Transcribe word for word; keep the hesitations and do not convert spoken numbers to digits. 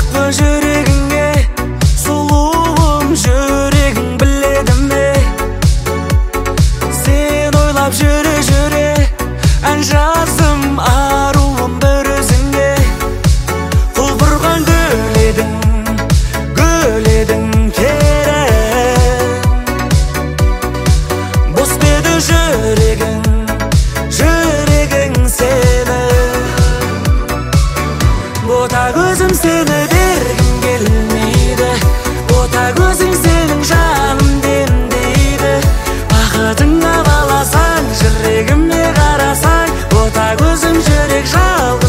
жақпы жүрегіңе, сұлуым жүрегің біледі ме? Сен ойлап жүре жүре ән жаздым аруым бір өзіңе. Құлпырған гүл едің, гүл едің керім. Бос деді жүрегің, жүрегің сені. Бота көзім сені бергім келмейді, бота көзің сенің жаным демдейді. Бақытыңа баласаң, жүрегіме қарасаң, бота көзім жүрек жалғыз